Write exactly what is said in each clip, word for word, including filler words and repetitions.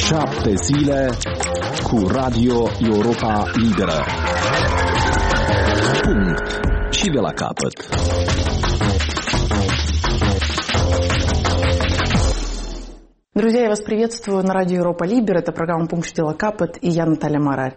Șapte zile cu Radio Europa Liberă. Punct. Și de la capăt. Друзья, я вас приветствую на радио Европа Либера. Это программа «Пункт Штила Капот» и я, Наталья Марарь.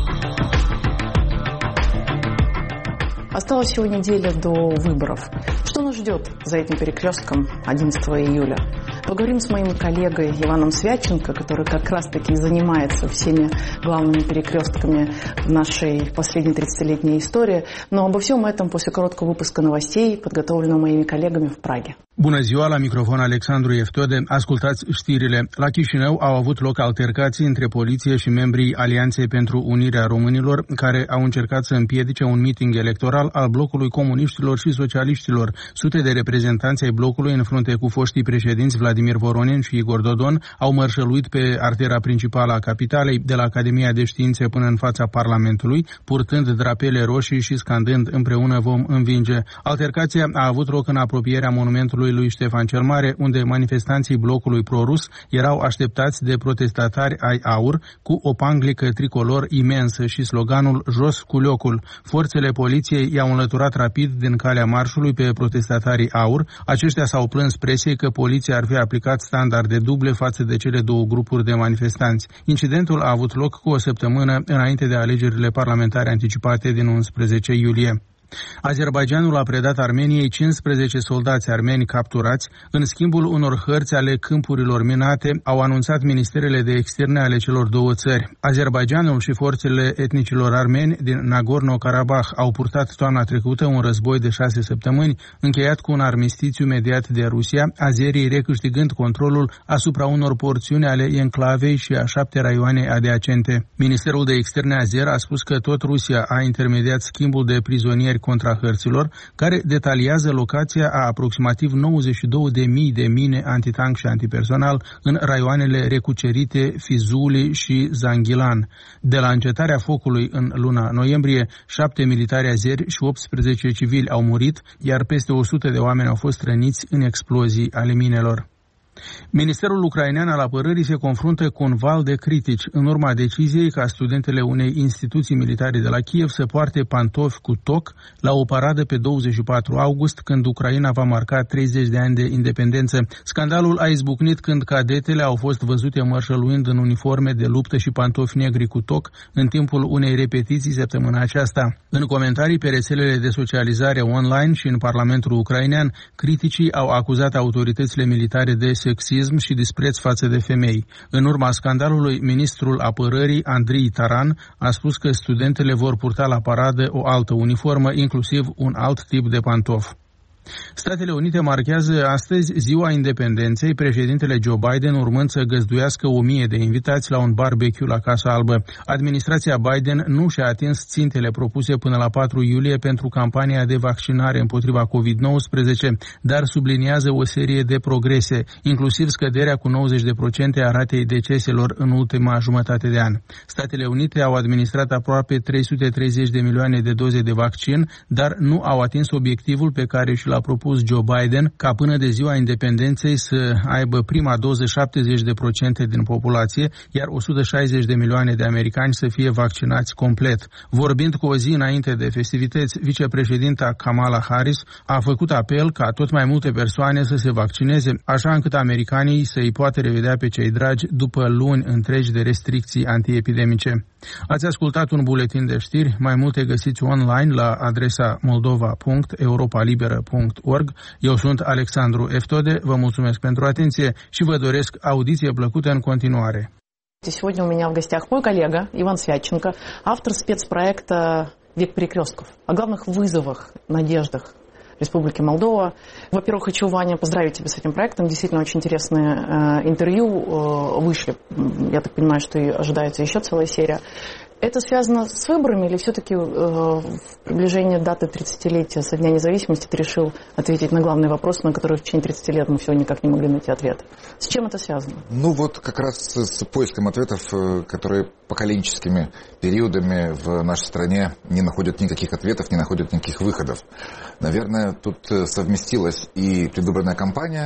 Осталось всего неделя до выборов. Что нас ждет за этим перекрестком одиннадцатого июля? Поговорим с моим коллегой Иваном Свяченко, который как раз-таки занимается всеми главными перекрестками в нашей последней тридцатилетней истории. Но обо всем этом после короткого выпуска новостей, подготовленного моими коллегами в Праге. Bună ziua, la microfon Alexandru Eftode. Ascultați știrile. La Chișinău au avut loc altercații între poliție și membrii Alianței pentru Unirea Românilor, care au încercat să împiedice un meeting electoral al blocului comuniștilor și socialiștilor. Sute de reprezentanți ai blocului, în frunte cu foștii președinți Vladimir Voronin și Igor Dodon, au mărșăluit pe artera principală a capitalei, de la Academia de Științe până în fața Parlamentului, purtând drapele roșii și scandând "Împreună vom învinge". Altercația a avut loc în apropierea monumentului lui Ștefan cel Mare, unde manifestanții blocului pro-rus erau așteptați de protestatari ai AUR cu o panglică tricolor imensă și sloganul "Jos cu locul". Forțele poliției i-au înlăturat rapid din calea marșului pe protestatarii AUR. Aceștia s-au plâns presiei că poliția ar fi aplicat standarde duble față de cele două grupuri de manifestanți. Incidentul a avut loc cu o săptămână înainte de alegerile parlamentare anticipate din unsprezece iulie. Azerbaidjanul a predat Armeniei cincisprezece soldați armeni capturați în schimbul unor hărți ale câmpurilor minate, au anunțat ministerele de externe ale celor două țări. Azerbaidjanul și forțele etnicilor armeni din Nagorno-Karabakh au purtat toamna trecută un război de șase săptămâni, încheiat cu un armistițiu mediat de Rusia, azerii recâștigând controlul asupra unor porțiuni ale enclavei și a șapte raioane adiacente. Ministerul de externe azer a spus că tot Rusia a intermediat schimbul de prizonieri contra hărților, care detaliază locația a aproximativ nouăzeci și două de mii de mine antitank și antipersonal în raioanele recucerite Fizuli și Zangilan. De la încetarea focului în luna noiembrie, șapte militari azeri și optsprezece civili au murit, iar peste o sută de oameni au fost răniți în explozii ale minelor. Ministerul ucrainean al apărării se confruntă cu un val de critici în urma deciziei ca studentele unei instituții militare de la Kiev să poarte pantofi cu toc la o paradă pe douăzeci și patru august, când Ucraina va marca treizeci de ani de independență. Scandalul a izbucnit când cadetele au fost văzute mărșăluind în uniforme de luptă și pantofi negri cu toc în timpul unei repetiții săptămâna aceasta. În comentarii pe rețelele de socializare online și în Parlamentul ucrainean, criticii au acuzat autoritățile militare de sexism și dispreț față de femei. În urma scandalului, ministrul apărării, Andrei Taran, a spus că studentele vor purta la paradă o altă uniformă, inclusiv un alt tip de pantof. Statele Unite marchează astăzi Ziua Independenței, președintele Joe Biden urmând să găzduiască o mie de invitați la un barbecue la Casa Albă. Administrația Biden nu și-a atins țintele propuse până la patru iulie pentru campania de vaccinare împotriva covid nouăsprezece, dar subliniază o serie de progrese, inclusiv scăderea cu nouăzeci la sută a ratei deceselor în ultima jumătate de an. Statele Unite au administrat aproape trei sute treizeci de milioane de doze de vaccin, dar nu au atins obiectivul pe care și l-a a propus Joe Biden ca până de Ziua Independenței să aibă prima doză șaptezeci la sută din populație, iar o sută șaizeci de milioane de americani să fie vaccinați complet. Vorbind cu o zi înainte de festivități, vicepreședinta Kamala Harris a făcut apel ca tot mai multe persoane să se vaccineze, așa încât americanii să îi poată revedea pe cei dragi după luni întregi de restricții antiepidemice. Ați ascultat un buletin de știri, mai multe găsiți online la adresa moldova punct europa liberă punct org. Eu sunt Alexandru Eftode, vă mulțumesc pentru atenție și vă doresc audiție plăcută în continuare. Сегодня у меня в гостях мой коллега Иван Свяченко, автор спецпроекта «Век перекрестков», о главных вызовах, надеждах Республики Молдова. Во-первых, хочу, Ваня, поздравить тебя с этим проектом. Действительно, очень интересные э, интервью э, вышли. Я так понимаю, что и ожидается еще целая серия. Это связано с выборами или все-таки э, в приближении даты тридцатилетия со Дня независимости ты решил ответить на главный вопрос, на который в течение тридцати лет мы все никак не могли найти ответ? С чем это связано? Ну вот как раз с поиском ответов, которые поколенческими периодами в нашей стране не находят никаких ответов, не находят никаких выходов. Наверное, тут совместилась и предвыборная кампания,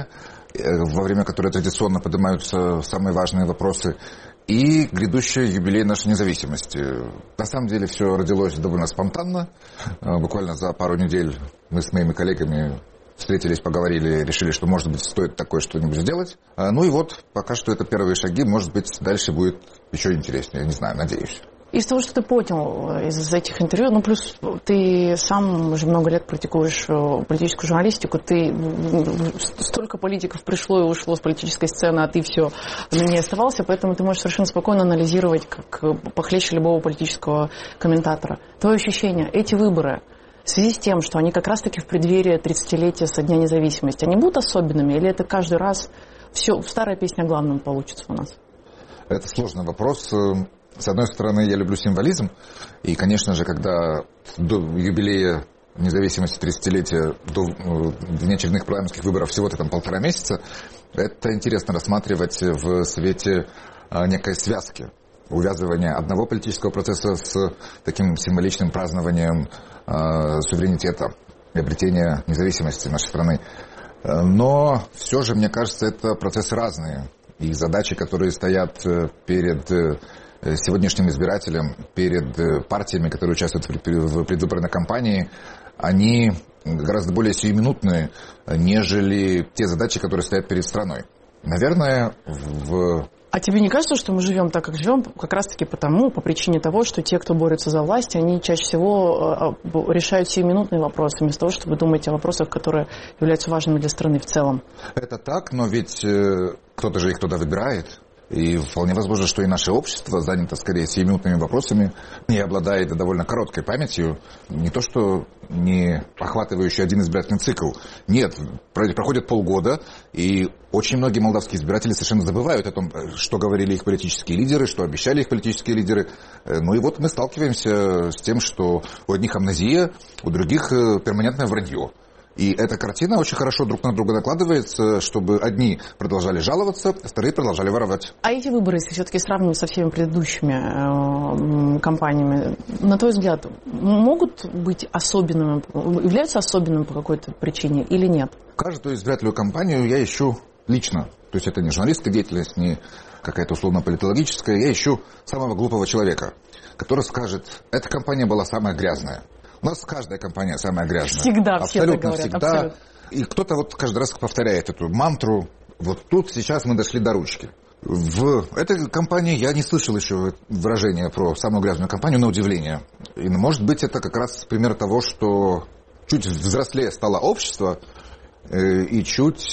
во время которой традиционно поднимаются самые важные вопросы, и грядущий юбилей нашей независимости. На самом деле все родилось довольно спонтанно. Буквально за пару недель мы с моими коллегами встретились, поговорили, решили, что, может быть, стоит такое что-нибудь сделать. Ну и вот, пока что это первые шаги, может быть, дальше будет еще интереснее, не знаю, надеюсь. Из того, что ты понял из этих интервью, ну, плюс ты сам уже много лет практикуешь политическую журналистику, ты столько политиков пришло и ушло с политической сцены, а ты все на ней оставался, поэтому ты можешь совершенно спокойно анализировать, как похлеще любого политического комментатора. Твое ощущение, эти выборы, в связи с тем, что они как раз-таки в преддверии тридцатилетия со дня независимости, они будут особенными, или это каждый раз все, старая песня о главном получится у нас? Это сложный вопрос. С одной стороны, я люблю символизм, и, конечно же, когда до юбилея независимости тридцатилетия, до внеочередных парламентских выборов всего-то там полтора месяца, это интересно рассматривать в свете некой связки, увязывания одного политического процесса с таким символичным празднованием э, суверенитета и обретения независимости нашей страны. Но все же, мне кажется, это процессы разные, и задачи, которые стоят перед сегодняшним избирателем, перед партиями, которые участвуют в предвыборной кампании, они гораздо более сиюминутные, нежели те задачи, которые стоят перед страной. Наверное, в... А тебе не кажется, что мы живем так, как живем, как раз-таки потому, по причине того, что те, кто борется за власть, они чаще всего решают сиюминутные вопросы, вместо того, чтобы думать о вопросах, которые являются важными для страны в целом? Это так, но ведь кто-то же их туда выбирает. И вполне возможно, что и наше общество занято скорее сиюминутными вопросами и обладает довольно короткой памятью, не то что не охватывающий один избирательный цикл. Нет, проходит полгода, и очень многие молдавские избиратели совершенно забывают о том, что говорили их политические лидеры, что обещали их политические лидеры. Ну и вот мы сталкиваемся с тем, что у одних амнезия, у других перманентное вранье. И эта картина очень хорошо друг на друга накладывается, чтобы одни продолжали жаловаться, а вторые продолжали воровать. А эти выборы, если все-таки сравнивать со всеми предыдущими э, кампаниями, на твой взгляд, могут быть особенными, являются особенными по какой-то причине или нет? Каждую избирательную кампанию я ищу лично. То есть это не журналистская деятельность, не какая-то условно-политологическая. Я ищу самого глупого человека, который скажет, эта кампания была самая грязная. У нас каждая компания самая грязная. Всегда, абсолютно все так говорят, всегда. Абсолютно. И кто-то вот каждый раз повторяет эту мантру. Вот тут сейчас мы дошли до ручки. В этой компании я не слышал еще выражения про самую грязную компанию, на удивление. И, может быть, это как раз пример того, что чуть взрослее стало общество, и чуть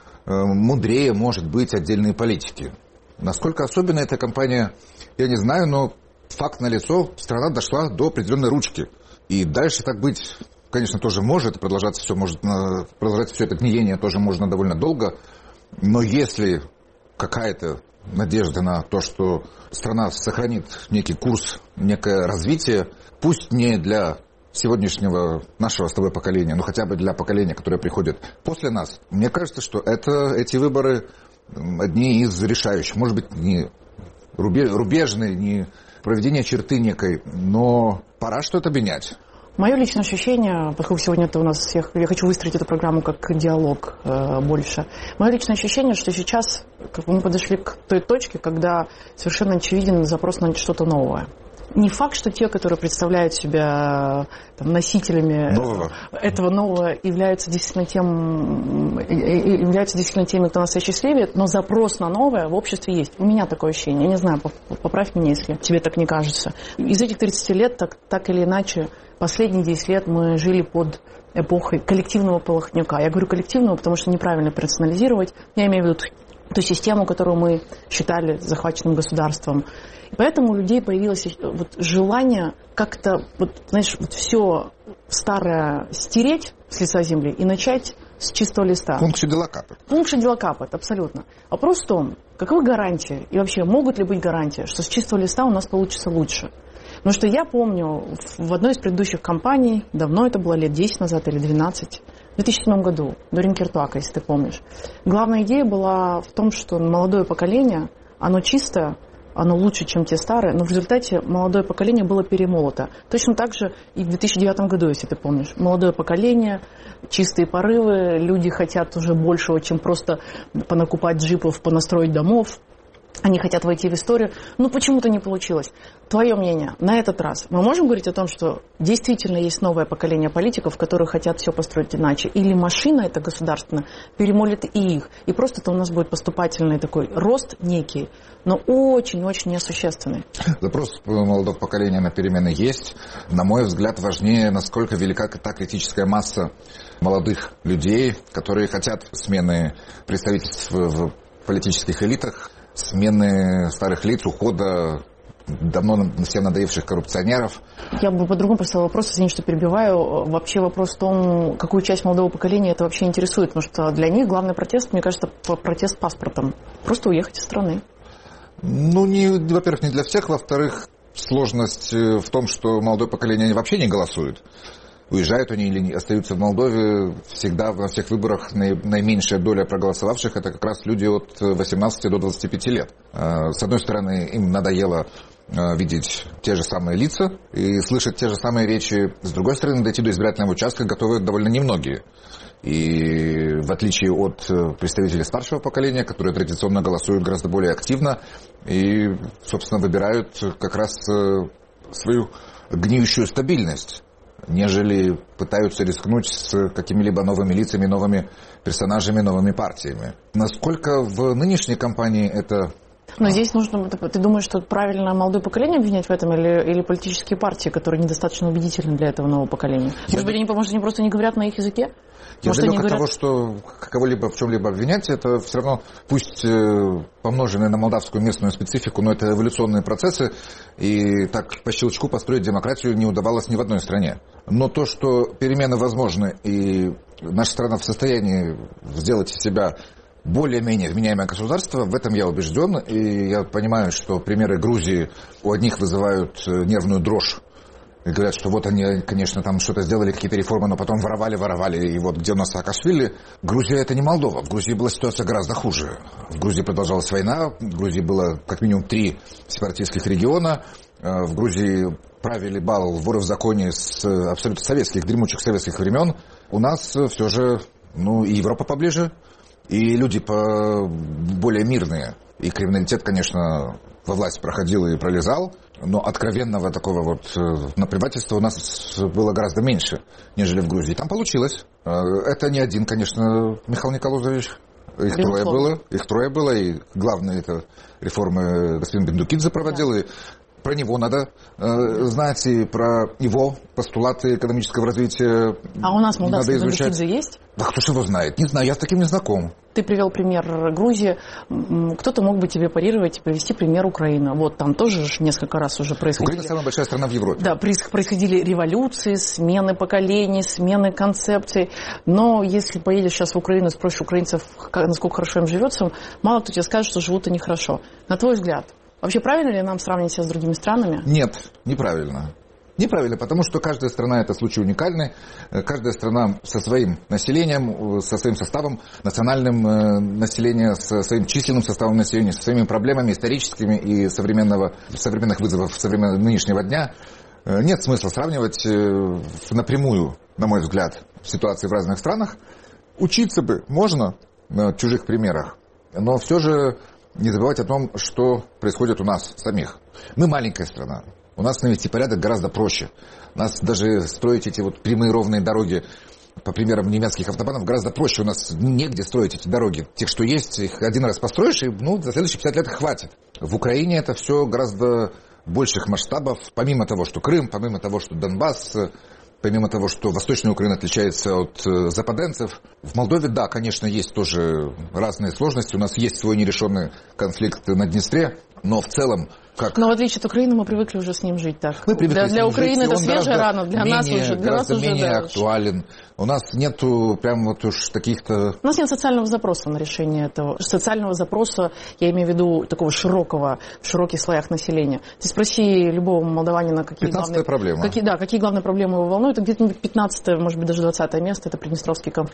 мудрее, может быть, отдельные политики. Насколько особенна эта компания, я не знаю, но факт налицо, страна дошла до определенной ручки. И дальше так быть, конечно, тоже может, продолжаться все, может, продолжаться все это гниение тоже можно довольно долго, но если какая-то надежда на то, что страна сохранит некий курс, некое развитие, пусть не для сегодняшнего нашего с тобой поколения, но хотя бы для поколения, которое приходит после нас, мне кажется, что это, эти выборы одни из решающих, может быть, не рубежные, не проведение черты некой, но пора что-то менять. Мое личное ощущение, поскольку сегодня это у нас всех, я хочу выстроить эту программу как диалог э, больше. Мое личное ощущение, что сейчас как мы подошли к той точке, когда совершенно очевиден запрос на что-то новое. Не факт, что те, которые представляют себя там, носителями нового. этого нового, являются действительно, тем, являются действительно теми, кто нас осчастливит, но запрос на новое в обществе есть. У меня такое ощущение. Я не знаю, поправь меня, если тебе так не кажется. Из этих тридцати лет, так, так или иначе, последние десять лет мы жили под эпохой коллективного полохнюка. Я говорю коллективного, потому что неправильно персонализировать. Я имею в виду ту систему, которую мы считали захваченным государством. И поэтому у людей появилось вот желание как-то, вот, знаешь, вот все старое стереть с лица земли и начать с чистого листа. Функция дела капает. Функция дела капает, абсолютно. Вопрос в том, каковы гарантии и вообще могут ли быть гарантии, что с чистого листа у нас получится лучше. Потому что я помню в одной из предыдущих кампаний, давно это было, лет десять назад или двенадцать, в две тысячи седьмом году, до Ринкертуака, если ты помнишь. Главная идея была в том, что молодое поколение, оно чисто оно лучше, чем те старые, но в результате молодое поколение было перемолото. Точно так же и в две тысячи девятом году, если ты помнишь. Молодое поколение, чистые порывы, люди хотят уже большего, чем просто понакупать джипов, понастроить домов. Они хотят войти в историю, но почему-то не получилось. Твое мнение на этот раз? Мы можем говорить о том, что действительно есть новое поколение политиков, которые хотят все построить иначе? Или машина эта государственная перемолит и их? И просто-то у нас будет поступательный такой рост некий, но очень-очень несущественный. Запрос молодого поколения на перемены есть. На мой взгляд, важнее, насколько велика та критическая масса молодых людей, которые хотят смены представительств в политических элитах, смены старых лиц, ухода давно всем надоевших коррупционеров. Я бы по-другому поставила вопрос, извини, что перебиваю. Вообще вопрос в том, какую часть молодого поколения это вообще интересует, потому что для них главный протест, мне кажется, протест паспортом. Просто уехать из страны. Ну, не, во-первых, не для всех. Во-вторых, сложность в том, что молодое поколение вообще не голосует. Уезжают они или остаются в Молдове, всегда во всех выборах наименьшая доля проголосовавших — это как раз люди от восемнадцати до двадцати пяти лет. С одной стороны, им надоело видеть те же самые лица и слышать те же самые речи. С другой стороны, дойти до избирательного участка готовы довольно немногие. И в отличие от представителей старшего поколения, которые традиционно голосуют гораздо более активно и, собственно, выбирают как раз свою гниющую стабильность, нежели пытаются рискнуть с какими-либо новыми лицами, новыми персонажами, новыми партиями. Насколько в нынешней кампании это... Но здесь нужно... Ты думаешь, что правильно молодое поколение обвинять в этом или, или политические партии, которые недостаточно убедительны для этого нового поколения? Я... Может быть, они, может, они просто не говорят на их языке? Я далек от того, что кого-либо в чем-либо обвинять, это все равно, пусть помноженные на молдавскую местную специфику, но это эволюционные процессы, и так по щелчку построить демократию не удавалось ни в одной стране. Но то, что перемены возможны, и наша страна в состоянии сделать из себя более-менее вменяемое государство, в этом я убежден, и я понимаю, что примеры Грузии у одних вызывают нервную дрожь. И говорят, что вот они, конечно, там что-то сделали, какие-то реформы, но потом воровали, воровали, и вот где у нас Саакашвили. Грузия — это не Молдова. В Грузии была ситуация гораздо хуже. В Грузии продолжалась война, в Грузии было как минимум три сепаратистских региона, в Грузии правили бал воры в законе с абсолютно советских, дремучих советских времен. У нас все же, ну, и Европа поближе, и люди по более мирные. И криминалитет, конечно, во власть проходил и пролезал, но откровенного такого вот наплевательства у нас было гораздо меньше, нежели в Грузии. Там получилось. Это не один, конечно, Михаил Николозович. Их Безусловно. трое было. Их трое было. И главное, это реформы господин Бендукидзе проводил. Да. И про него надо э, знать, и про его постулаты экономического развития. А у нас молдавский Бендукидзе есть? Да кто ж его знает? Не знаю, я с таким не знаком. Ты привел пример Грузии. Кто-то мог бы тебе парировать и привести пример Украины. Вот там тоже несколько раз уже происходили. Украина самая большая страна в Европе. Да, происходили революции, смены поколений, смены концепций. Но если поедешь сейчас в Украину и спросишь украинцев, насколько хорошо им живется, мало кто тебе скажет, что живут они хорошо. На твой взгляд, вообще правильно ли нам сравнить себя с другими странами? Нет, неправильно. Неправильно, потому что каждая страна — это случай уникальный. Каждая страна со своим населением, со своим составом национальным населения, со своим численным составом населения, со своими проблемами историческими и современного, современных вызовов современного нынешнего дня. Нет смысла сравнивать напрямую, на мой взгляд, ситуации в разных странах. Учиться бы можно на чужих примерах, но все же не забывать о том, что происходит у нас самих. Мы маленькая страна. У нас навести порядок гораздо проще. У нас даже строить эти вот прямые ровные дороги, по примерам немецких автобанов, гораздо проще. У нас негде строить эти дороги. Тех, что есть, их один раз построишь, и ну, за следующие пятьдесят лет их хватит. В Украине это все гораздо больших масштабов. Помимо того, что Крым, помимо того, что Донбасс, помимо того, что Восточная Украина отличается от западенцев. В Молдове, да, конечно, есть тоже разные сложности. У нас есть свой нерешенный конфликт на Днестре, но в целом... Как? Но в отличие от Украины мы привыкли уже с ним жить так. Мы привыкли для, для Украины жить, это свежая рана, для менее, нас уже для гораздо нас уже, менее да, актуален. У нас нету прям вот уж таких-то... У нас нет социального запроса на решение этого. Социального запроса, я имею в виду такого широкого, в широких слоях населения. Ты спроси любого молдаванина, какие главные... проблема. Какие, да, какие главные проблемы его волнуют. Это где-то пятнадцатое, может быть, даже двадцатое место, это Приднестровский конфликт.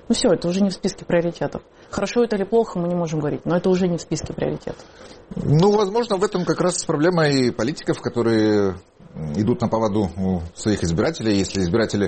Ну все, это уже не в списке приоритетов. Хорошо это или плохо, мы не можем говорить, но это уже не в списке приоритетов. Ну, возможно, в этом как раз проблема и политиков, которые идут на поводу у своих избирателей. Если избиратели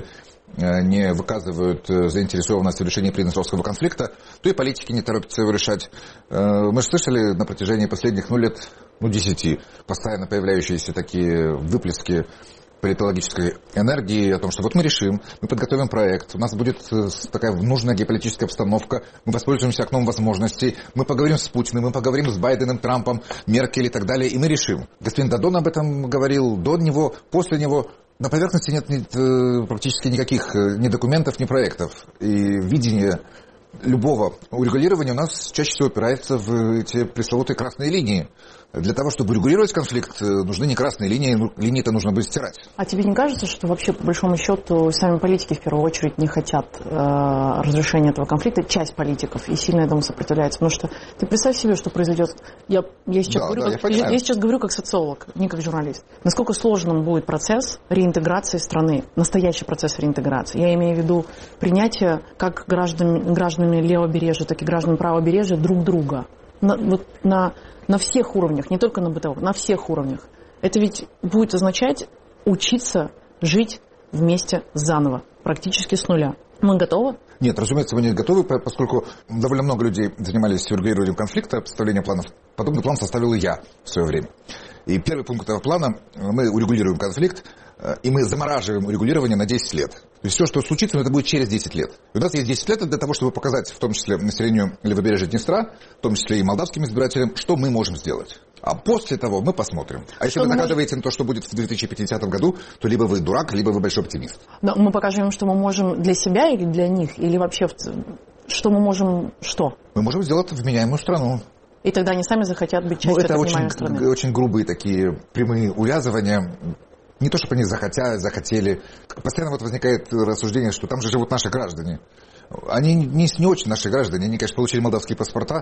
не выказывают заинтересованность в решении приднестровского конфликта, то и политики не торопятся его решать. Мы же слышали на протяжении последних ну, лет, ну, десяти, постоянно появляющиеся такие выплески политологической энергии о том, что вот мы решим, мы подготовим проект, у нас будет такая нужная геополитическая обстановка, мы воспользуемся окном возможностей, мы поговорим с Путиным, мы поговорим с Байденом, Трампом, Меркель и так далее, и мы решим. Господин Додон об этом говорил, до него, после него. На поверхности нет, нет практически никаких ни документов, ни проектов. И видение любого урегулирования у нас чаще всего опирается в эти пресловутые красные линии. Для того, чтобы регулировать конфликт, нужны не красные линии, линии-то нужно будет стирать. А тебе не кажется, что вообще, по большому счету, сами политики в первую очередь не хотят э, разрешения этого конфликта, часть политиков, и сильно этому сопротивляется? Потому что ты представь себе, что произойдет... Я, я, сейчас, да, говорю, да, как, я, я сейчас говорю как социолог, не как журналист. Насколько сложным будет процесс реинтеграции страны, настоящий процесс реинтеграции. Я имею в виду принятие как граждан, гражданами левобережья, так и гражданами правобережья друг друга. На, вот на, на всех уровнях, не только на бытовом, на всех уровнях. Это ведь будет означать учиться жить вместе заново, практически с нуля. Мы готовы? Нет, разумеется, мы не готовы, поскольку довольно много людей занимались регулированием конфликта, составлением планов. Подобный план составил и я в свое время. И первый пункт этого плана – мы урегулируем конфликт, и мы замораживаем урегулирование на десять лет. То есть все, что случится, это будет через десять лет. И у нас есть десять лет для того, чтобы показать, в том числе населению левобережья Днестра, в том числе и молдавским избирателям, что мы можем сделать. А после того мы посмотрим. А если вы догадываете на то, что будет в две тысячи пятидесятом году, то либо вы дурак, либо вы большой оптимист. Но мы покажем им, что мы можем для себя или для них, или вообще, что мы можем что? Мы можем сделать вменяемую страну. И тогда они сами захотят быть частью ну, это этой очень, вменяемой страны. очень грубые такие прямые увязывания. Не то, чтобы они захотят, захотели. Постоянно вот возникает рассуждение, что там же живут наши граждане. Они не, не очень наши граждане. Они, конечно, получили молдавские паспорта,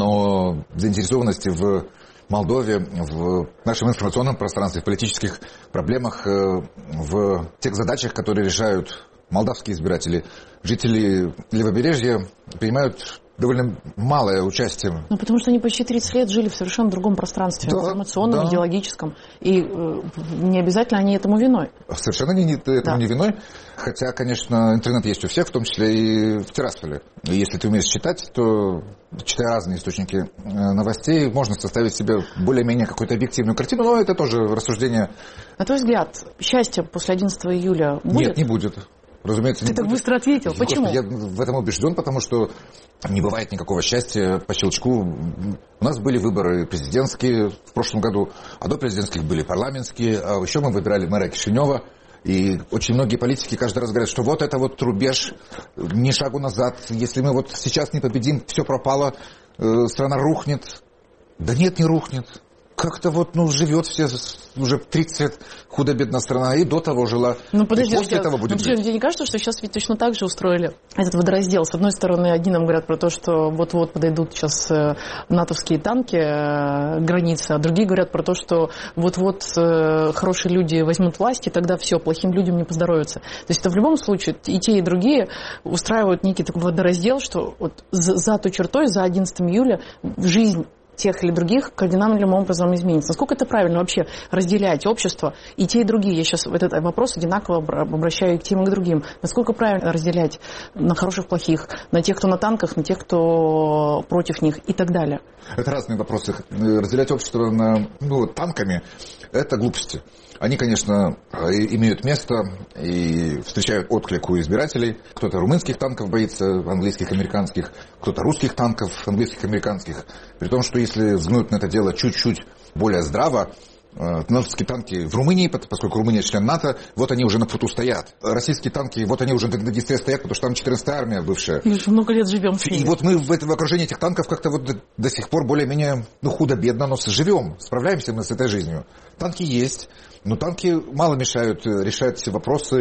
но заинтересованности в Молдове, в нашем информационном пространстве, в политических проблемах, в тех задачах, которые решают молдавские избиратели, жители левобережья принимают довольно малое участие. Ну, потому что они почти тридцать лет жили в совершенно другом пространстве, да, информационном, да. идеологическом. И э, не обязательно они этому виной. Совершенно не, этому да. не виной. Хотя, конечно, интернет есть у всех, в том числе и в Тирасполе. И если ты умеешь читать, то, читая разные источники новостей, можно составить себе более-менее какую-то объективную картину. Но это тоже рассуждение. На твой взгляд, счастье после одиннадцатого июля будет? Нет, не будет. Разумеется, Ты так будет. Быстро ответил. Почему? Я в этом убежден, потому что не бывает никакого счастья по щелчку. У нас были выборы президентские в прошлом году, а до президентских были парламентские. А еще мы выбирали мэра Кишинева. И очень многие политики каждый раз говорят, что вот это вот рубеж, ни шагу назад. Если мы вот сейчас не победим, все пропало, страна рухнет. Да нет, не рухнет. Как-то вот, ну, живет все уже тридцать лет худо-бедно страна, и до того жила, ну, подожди, и после я, этого будет ну, жить. Тебе не кажется, что сейчас ведь точно так же устроили этот водораздел? С одной стороны, одни нам говорят про то, что вот-вот подойдут сейчас натовские танки к границе, а другие говорят про то, что вот-вот хорошие люди возьмут власть, и тогда все, плохим людям не поздоровится. То есть это в любом случае и те, и другие устраивают некий такой водораздел, что вот за, за той чертой, за одиннадцатого июля жизнь тех или других кардинальным образом изменится. Насколько это правильно вообще разделять общество и те, и другие? Я сейчас этот вопрос одинаково обращаю и к тем, и к другим. Насколько правильно разделять на хороших, плохих, на тех, кто на танках, на тех, кто против них и так далее? Это разные вопросы. Разделять общество на, ну, танками – это глупости. Они, конечно, имеют место и встречают отклик у избирателей. Кто-то румынских танков боится, английских, американских, кто-то русских танков, английских, американских. При том, что если взглянуть на это дело чуть-чуть более здраво, натовские танки в Румынии, поскольку Румыния член НАТО, вот они уже на путу стоят. Российские танки, вот они уже на Днестре стоят, потому что там четырнадцатая армия бывшая. И уже много лет живем с ними. И вот мы в, этом, в окружении этих танков как-то вот до, до сих пор более-менее, ну, худо-бедно, но живем, справляемся мы с этой жизнью. Танки есть, но танки мало мешают решать вопросы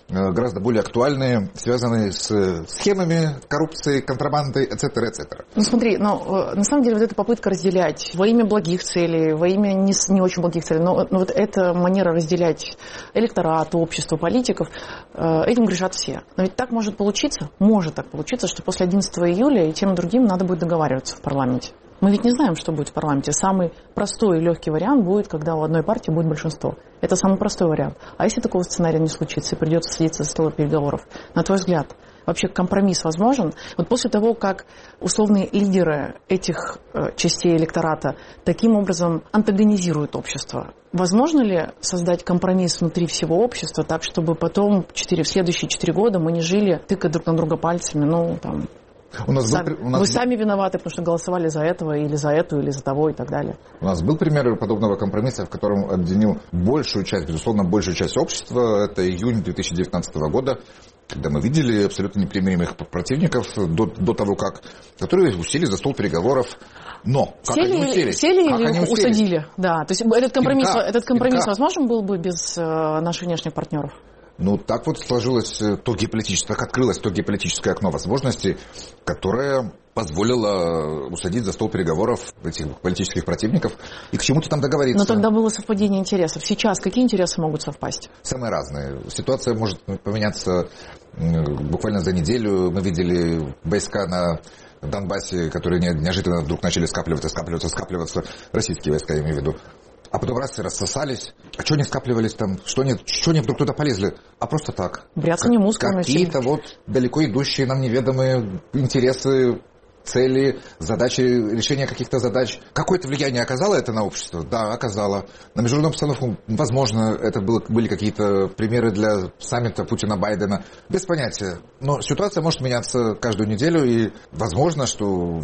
гораздо более актуальные, связанные с схемами коррупции, контрабандой, et cetera, et cetera. Ну смотри, но на самом деле вот эта попытка разделять во имя благих целей, во имя не, не очень благих целей, но, но вот эта манера разделять электорат, общество, политиков, этим грешат все. Но ведь так может получиться, может так получиться, что после одиннадцатого июля и тем и другим надо будет договариваться в парламенте. Мы ведь не знаем, что будет в парламенте. Самый простой и легкий вариант будет, когда у одной партии будет большинство. Это самый простой вариант. А если такого сценария не случится и придется садиться за стол переговоров, на твой взгляд, вообще компромисс возможен? Вот после того, как условные лидеры этих э, частей электората таким образом антагонизируют общество, возможно ли создать компромисс внутри всего общества так, чтобы потом четыре, в следующие четыре года мы не жили, тыкая друг на друга пальцами, ну, там... У нас сами, был, у нас вы был... сами виноваты, потому что голосовали за этого, или за эту, или за того, и так далее. У нас был пример подобного компромисса, в котором объединил большую часть, безусловно, большую часть общества. Это июнь две тысячи девятнадцатого года, когда мы видели абсолютно непримиримых противников до, до того, как... которые усели за стол переговоров. Но как сели, они усели? Сели как или они усадили? Да, то есть этот компромисс, Пинка, этот компромисс пинка. возможен был бы без э, наших внешних партнеров? Ну, так вот сложилось то геополитическое, так открылось то геополитическое окно возможностей, которое позволило усадить за стол переговоров этих политических противников и к чему-то там договориться. Но тогда было совпадение интересов. Сейчас какие интересы могут совпасть? Самые разные. Ситуация может поменяться буквально за неделю. Мы видели войска на Донбассе, которые неожиданно вдруг начали скапливаться, скапливаться, скапливаться. Российские войска, я имею в виду. А потом раз и рассосались. А что они скапливались там? Что они, что они вдруг туда полезли? А просто так. Бряцание мускулами. Какие-то вот далеко идущие нам неведомые интересы, цели, задачи, решения каких-то задач. Какое-то влияние оказало это на общество? Да, оказало. На международную обстановку, возможно, это было, были какие-то примеры для саммита Путина-Байдена. Без понятия. Но ситуация может меняться каждую неделю, и возможно, что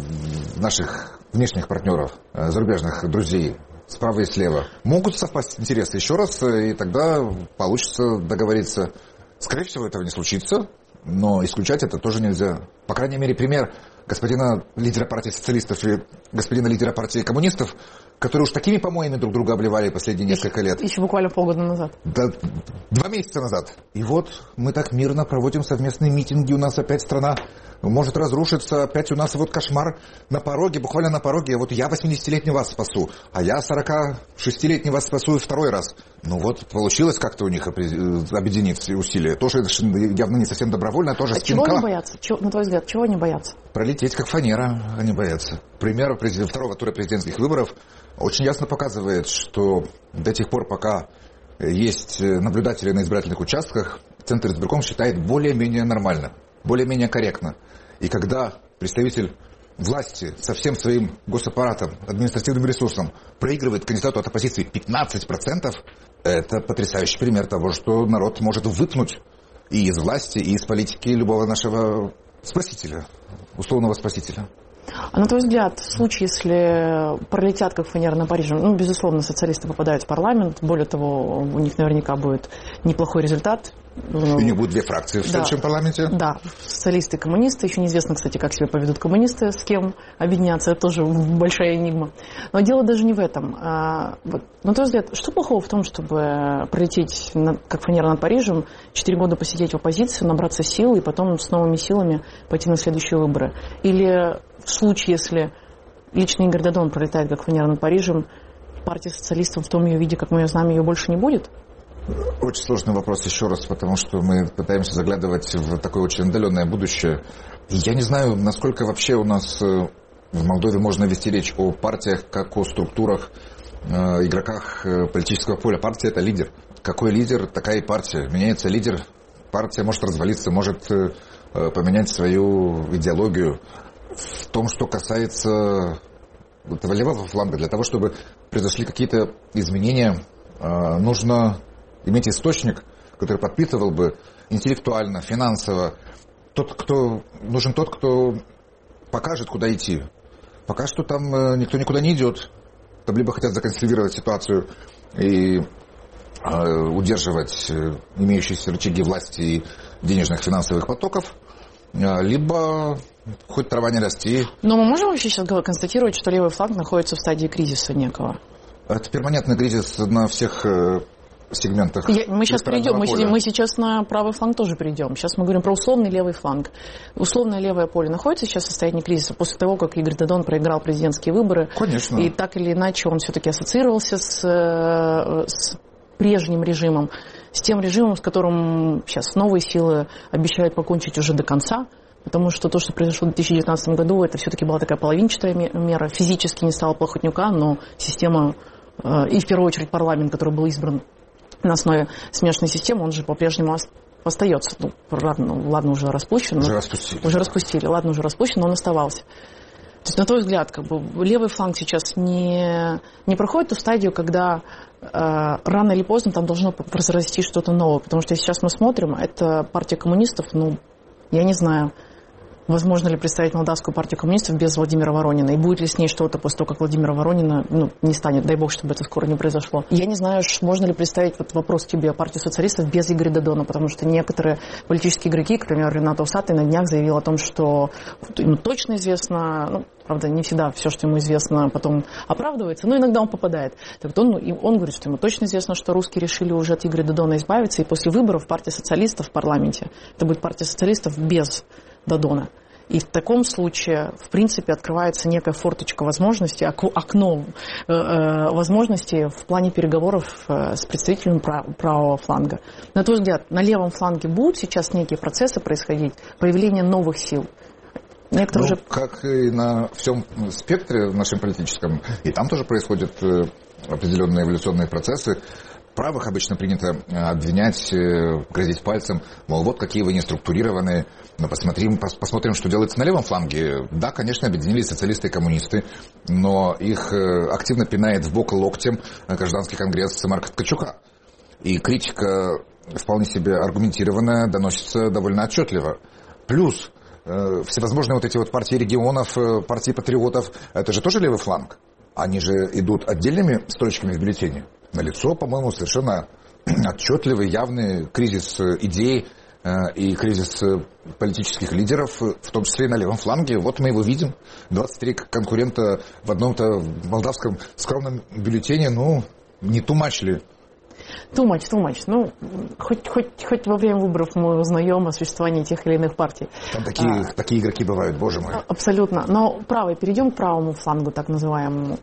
наших внешних партнеров, зарубежных друзей, справа и слева, могут совпасть интересы еще раз, и тогда получится договориться. Скорее всего, этого не случится, но исключать это тоже нельзя. По крайней мере, пример господина лидера партии социалистов и господина лидера партии коммунистов, которые уж такими помоями друг друга обливали последние несколько лет. Еще буквально полгода назад. Да, два месяца назад. И вот мы так мирно проводим совместные митинги, у нас опять страна может разрушиться, опять у нас вот кошмар на пороге, буквально на пороге. Вот я восьмидесятилетний вас спасу, а я сорокашестилетний вас спасу второй раз. Ну вот, получилось как-то у них объединить усилия. Тоже явно не совсем добровольно, тоже а спинка. Чего они боятся? Чего, на твой взгляд, чего они боятся? Пролететь как фанера они боятся. Пример президент, второго тура президентских выборов очень ясно показывает, что до тех пор, пока есть наблюдатели на избирательных участках, Центр избирком считает более-менее нормально, более-менее корректно. И когда представитель власти со всем своим госаппаратом, административным ресурсом проигрывает кандидату от оппозиции пятнадцать процентов, это потрясающий пример того, что народ может выпнуть и из власти, и из политики любого нашего спасителя, условного спасителя. А на твой взгляд, в случае, если пролетят как фанера на Париже, ну, безусловно, социалисты попадают в парламент, более того, у них наверняка будет неплохой результат. У них будет две фракции в да, следующем парламенте. Да, социалисты и коммунисты. Еще неизвестно, кстати, как себя поведут коммунисты, с кем объединяться. Это тоже большая энигма. Но дело даже не в этом. А, вот, на твой взгляд, что плохого в том, чтобы пролететь на, как фанера над Парижем, четыре года посидеть в оппозиции, набраться сил и потом с новыми силами пойти на следующие выборы? Или в случае, если лично Игорь Додон пролетает как фанера над Парижем, партия социалистов в том ее виде, как мы ее знаем, ее больше не будет? Очень сложный вопрос еще раз, потому что мы пытаемся заглядывать в такое очень отдаленное будущее. Я не знаю, насколько вообще у нас в Молдове можно вести речь о партиях, как о структурах, э, игроках политического поля. Партия – это лидер. Какой лидер, такая и партия. Меняется лидер, партия может развалиться, может э, поменять свою идеологию. В том, что касается этого левого фланга, для того, чтобы произошли какие-то изменения, э, нужно иметь источник, который подпитывал бы интеллектуально, финансово. Тот, кто, нужен тот, кто покажет, куда идти. Пока что там э, никто никуда не идет. Там либо хотят законсервировать ситуацию и э, удерживать э, имеющиеся рычаги власти и денежных финансовых потоков, э, либо хоть трава не расти. Но мы можем вообще сейчас констатировать, что левый фланг находится в стадии кризиса некого? Это перманентный кризис на всех... Э, сегментах. Я, мы сейчас перейдем, мы, поля. мы сейчас на правый фланг тоже перейдем. Сейчас мы говорим про условный левый фланг. Условное левое поле находится сейчас в состоянии кризиса после того, как Игорь Додон проиграл президентские выборы. Конечно. И так или иначе он все-таки ассоциировался с, с прежним режимом, с тем режимом, с которым сейчас новые силы обещают покончить уже до конца. Потому что то, что произошло в две тысячи девятнадцатом году, это все-таки была такая половинчатая мера. Физически не стало Плохотнюка, но система, и в первую очередь парламент, который был избран на основе смешанной системы, он же по-прежнему остается. Ну, ладно, ладно, уже распущен. Уже распустили. Уже распустили. Ладно, уже распущен, но он оставался. То есть, на твой взгляд, как бы, левый фланг сейчас не, не проходит ту стадию, когда э, рано или поздно там должно произрасти что-то новое. Потому что сейчас мы смотрим, это партия коммунистов, ну, я не знаю, возможно ли представить Молдавскую партию коммунистов без Владимира Воронина? И будет ли с ней что-то после того, как Владимира Воронина ну, не станет? Дай бог, чтобы это скоро не произошло. Я не знаю, можно ли представить вот вопрос к тебе партию социалистов без Игоря Додона, потому что некоторые политические игроки, к примеру, Ренат Усатый на днях заявил о том, что ему точно известно, ну, правда, не всегда все, что ему известно, потом оправдывается, но иногда он попадает. Так вот он, он говорит, что ему точно известно, что русские решили уже от Игоря Додона избавиться, и после выборов партия социалистов в парламенте, это будет партия социалистов без Додона. И в таком случае, в принципе, открывается некая форточка возможностей, окно э, э, возможностей в плане переговоров э, с представителями прав, правого фланга. На твой взгляд, на левом фланге будут сейчас некие процессы происходить, появление новых сил? Некоторые ну, уже... Как и на всем спектре нашем политическом, и там тоже происходят э, определенные эволюционные процессы. Правых обычно принято обвинять, грозить пальцем, мол, вот какие вы неструктурированные. Но посмотрим, посмотрим, что делается на левом фланге. Да, конечно, объединились социалисты и коммунисты, но их активно пинает в бок локтем гражданский конгресс Марка Ткачука. И критика вполне себе аргументированная, доносится довольно отчетливо. Плюс всевозможные вот эти вот партии регионов, партии патриотов, это же тоже левый фланг. Они же идут отдельными строчками в бюллетене. Налицо, по-моему, совершенно отчетливый, явный кризис идей и кризис политических лидеров, в том числе и на левом фланге. Вот мы его видим. двадцать три конкурента в одном-то молдавском скромном бюллетене. Ну, не too much ли? Too much, too much. Ну, хоть, хоть, хоть во время выборов мы узнаем о существовании тех или иных партий. Там такие, а, такие игроки бывают, боже мой. Абсолютно. Но правый, перейдем к правому флангу, так называемому.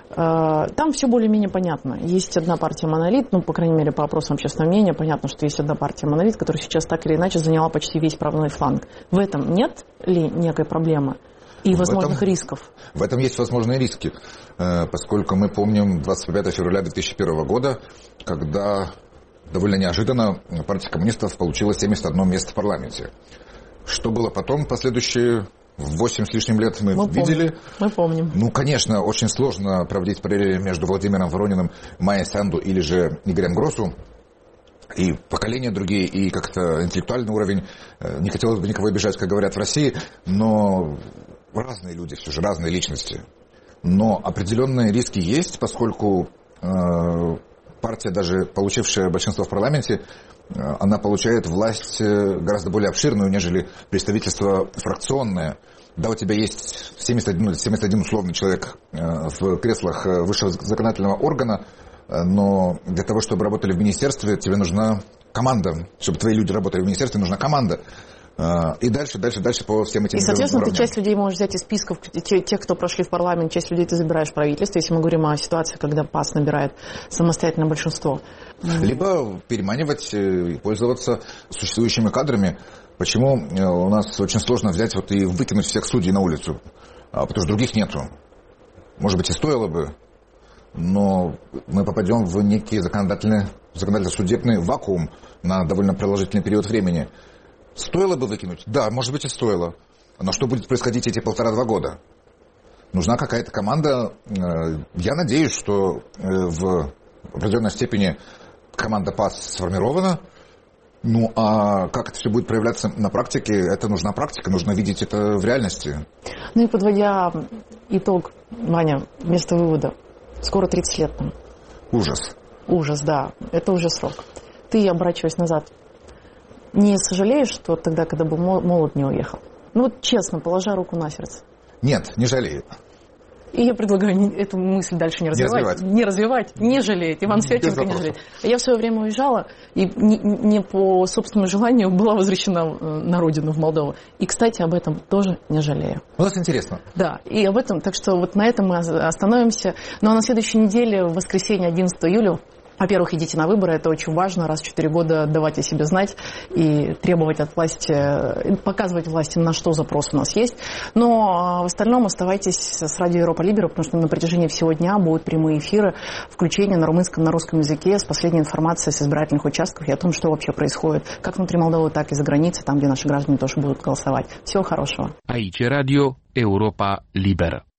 Там все более-менее понятно. Есть одна партия «Монолит», ну, по крайней мере, по опросам общественного мнения, понятно, что есть одна партия «Монолит», которая сейчас так или иначе заняла почти весь правый фланг. В этом нет ли некой проблемы и возможных в этом, рисков? В этом есть возможные риски, поскольку мы помним двадцать пятого февраля две тысячи первого года, когда довольно неожиданно партия коммунистов получила семьдесят одно место в парламенте. Что было потом, последующие... Восемь с лишним лет мы, мы видели. Помним. Мы помним. Ну, конечно, очень сложно проводить параллели между Владимиром Ворониным, Майей Санду или же Игорем Гросу. И поколения другие, и как-то интеллектуальный уровень. Не хотелось бы никого обижать, как говорят в России, но разные люди все же, разные личности. Но определенные риски есть, поскольку э, партия, даже получившая большинство в парламенте, она получает власть гораздо более обширную, нежели представительство фракционное. Да, у тебя есть семьдесят один, семьдесят один условный человек в креслах высшего законодательного органа, но для того, чтобы работали в министерстве, тебе нужна команда. Чтобы твои люди работали в министерстве, нужна команда. И дальше, дальше, дальше по всем этим И, соответственно, уровням. Ты часть людей можешь взять из списков тех, кто прошли в парламент, часть людей ты забираешь в правительство, если мы говорим о ситуации, когда ПАС набирает самостоятельное большинство. Либо переманивать и пользоваться существующими кадрами. Почему у нас очень сложно взять вот и выкинуть всех судей на улицу? Потому что других нету. Может быть, и стоило бы, но мы попадем в некий законодательный, законодательно-судебный вакуум на довольно продолжительный период времени. Стоило бы выкинуть? Да, может быть и стоило. Но что будет происходить эти полтора-два года? Нужна какая-то команда. Я надеюсь, что в определенной степени команда ПАС сформирована. Ну, а как это все будет проявляться на практике? Это нужна практика, нужно видеть это в реальности. Ну и подводя итог, Ваня, вместо вывода. Скоро тридцать лет нам. Ужас. Ужас, да. Это уже срок. Ты, оборачиваясь назад, не сожалеешь, что тогда, когда был молод, не уехал? Ну вот честно, положа руку на сердце. Нет, не жалею. И я предлагаю не, эту мысль дальше не развивать. Не развивать, не, развивать, не жалеть. Иван Свяченко не жалеет. Я в свое время уезжала, и не, не по собственному желанию была возвращена на родину, в Молдову. И, кстати, об этом тоже не жалею. У нас интересно. Да, и об этом, так что вот на этом мы остановимся. Ну а на следующей неделе, в воскресенье, одиннадцатого июля, во-первых, идите на выборы, это очень важно, раз в четыре года давать о себе знать и требовать от власти, показывать власти, на что запрос у нас есть. Но в остальном оставайтесь с радио Европа Либера, потому что на протяжении всего дня будут прямые эфиры, включение на румынском, на русском языке с последней информацией с избирательных участков и о том, что вообще происходит, как внутри Молдовы, так и за границей, там, где наши граждане тоже будут голосовать. Всего хорошего. Aici Radio Europa Liberă.